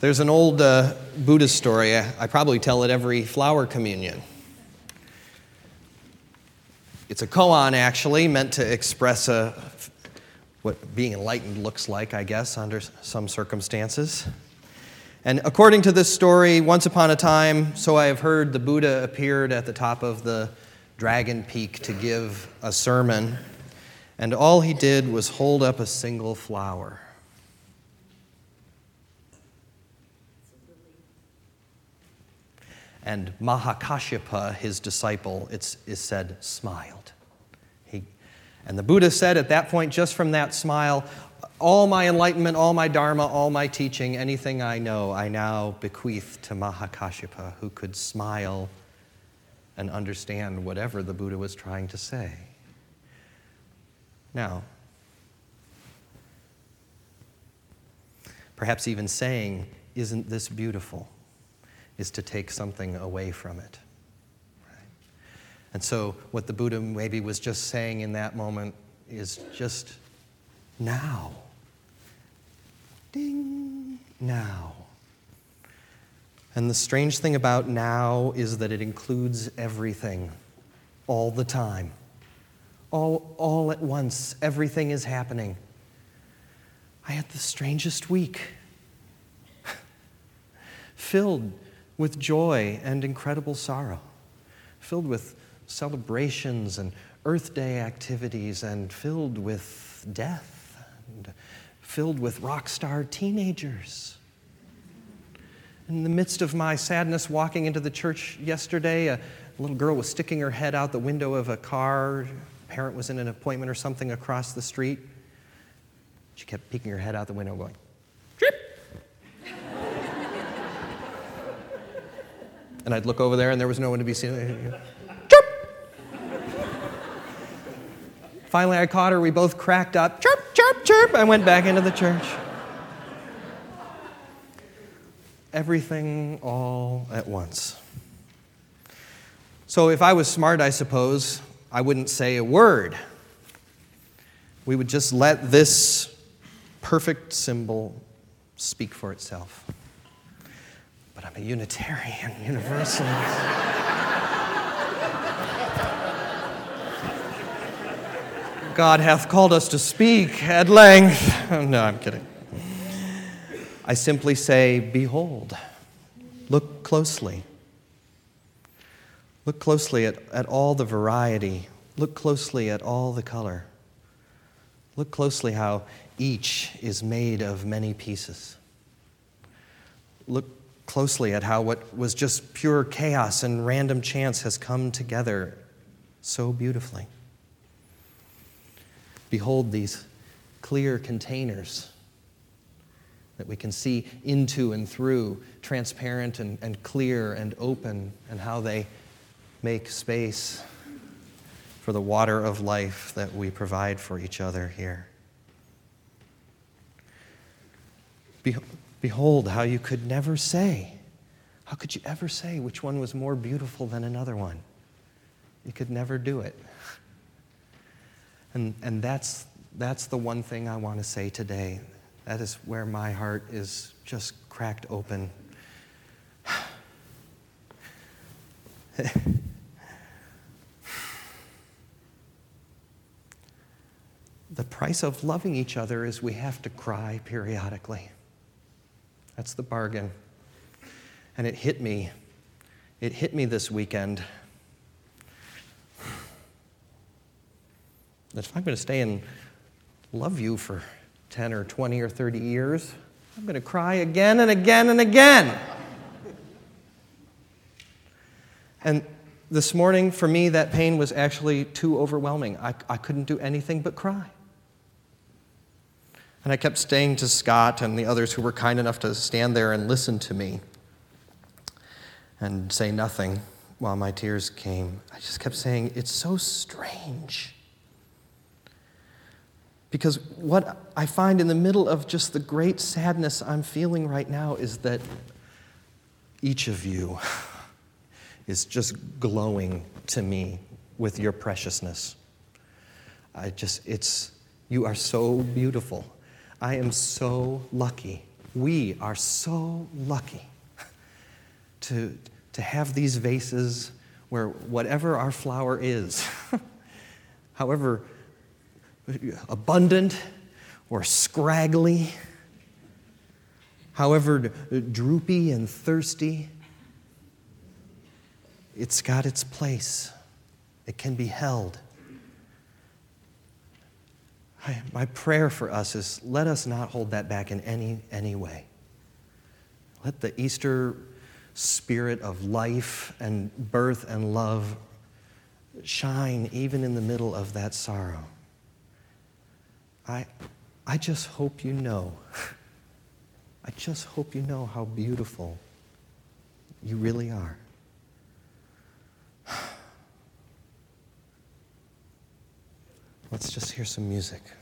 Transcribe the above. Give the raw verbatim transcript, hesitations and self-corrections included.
There's an old uh, Buddhist story. I, I probably tell it every flower communion. It's a koan, actually, meant to express a, what being enlightened looks like, I guess, under some circumstances. And according to this story, once upon a time, so I have heard, the Buddha appeared at the top of the Dragon Peak to give a sermon, and all he did was hold up a single flower. And Mahakashyapa, his disciple, it's, is said, smiled. He, and the Buddha said at that point, just from that smile, all my enlightenment, all my dharma, all my teaching, anything I know, I now bequeath to Mahakashyapa, who could smile and understand whatever the Buddha was trying to say. Now, perhaps even saying, "Isn't this beautiful?" is to take something away from it. Right? And so what the Buddha maybe was just saying in that moment is just now. Ding, now. And the strange thing about now is that it includes everything, all the time. All, all at once, everything is happening. I had the strangest week, filled with joy and incredible sorrow, filled with celebrations and Earth Day activities, and filled with death, and filled with rock star teenagers. In the midst of my sadness, walking into the church yesterday, a little girl was sticking her head out the window of a car. A parent was in an appointment or something across the street. She kept peeking her head out the window going, "Trip!" And I'd look over there, and there was no one to be seen. Chirp! Finally, I caught her. We both cracked up. Chirp, chirp, chirp. I went back into the church. Everything all at once. So if I was smart, I suppose, I wouldn't say a word. We would just let this perfect symbol speak for itself. But I'm a Unitarian Universalist. God hath called us to speak at length. No, I'm kidding. I simply say, behold, look closely. Look closely at, at all the variety. Look closely at all the color. Look closely how each is made of many pieces. Look closely at how what was just pure chaos and random chance has come together so beautifully. Behold these clear containers that we can see into and through, transparent and, and clear and open, and how they make space for the water of life that we provide for each other here. Be- behold how you could never say, how could you ever say which one was more beautiful than another one? You could never do it. And, and that's, that's the one thing I want to say today. That is where my heart is just cracked open. The price of loving each other is we have to cry periodically. That's the bargain. And it hit me. It hit me this weekend. That if I'm going to stay and love you for ten or twenty or thirty years, I'm going to cry again and again and again. And this morning, for me, that pain was actually too overwhelming. I, I couldn't do anything but cry. And I kept saying to Scott and the others who were kind enough to stand there and listen to me and say nothing while my tears came, I just kept saying, it's so strange. Because what I find in the middle of just the great sadness I'm feeling right now is that each of you is just glowing to me with your preciousness. I just, it's, you are so beautiful. I am so lucky We are so lucky to, to have these vases where whatever our flower is, however abundant or scraggly, however droopy and thirsty, it's got its place. It can be held. I, my prayer for us is let us not hold that back in any, any way. Let the Easter spirit of life and birth and love shine even in the middle of that sorrow. I, I just hope you know, I just hope you know how beautiful you really are. Let's just hear some music.